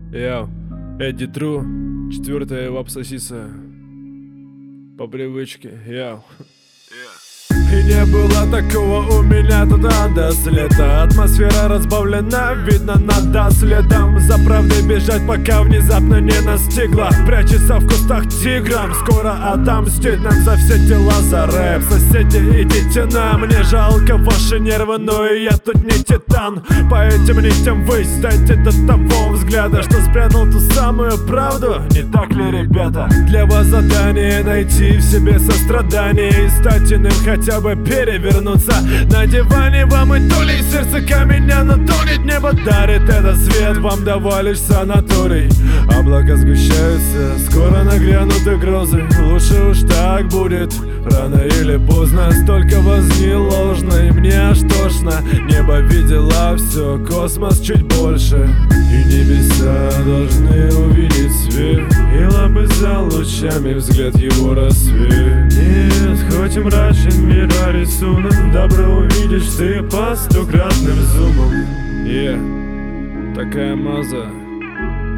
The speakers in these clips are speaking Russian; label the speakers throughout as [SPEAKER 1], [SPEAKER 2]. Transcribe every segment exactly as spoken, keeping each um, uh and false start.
[SPEAKER 1] Я Эдди Тру, четвертая вапсосиса. По привычке, я. И не было такого у меня туда до слета. Атмосфера разбавлена, видно, надо следом за правдой бежать, пока внезапно не настигла. Прячется в кустах тигром, скоро отомстит нам за все дела, за рэп. Соседи, идите на, мне жалко ваши нервы, но и я тут не титан. По этим нитям вы дайте до того взгляда, что спрятал ту самую правду. Не так ли, ребята? Для вас задание найти в себе сострадание и стать иным, хотя бы перевернуться на диване. Вам и то ли сердце камня, но тонет небо дарит этот свет. Вам давали санаторий. Облака сгущаются, скоро нагрянут и грозы. Лучше уж так будет, рано или поздно. Столько возни ложной, мне аж тошно. Небо видела все, космос чуть больше. И небеса должны увидеть свет, и лапы за лучами взгляд его рассвет. Нет, хоть и мрачен мира рисунок, добро увидишь ты по стократным зумом. Yeah, такая маза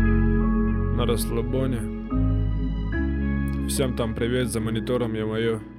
[SPEAKER 1] на расслабоне. Всем там привет, за монитором, ё-моё.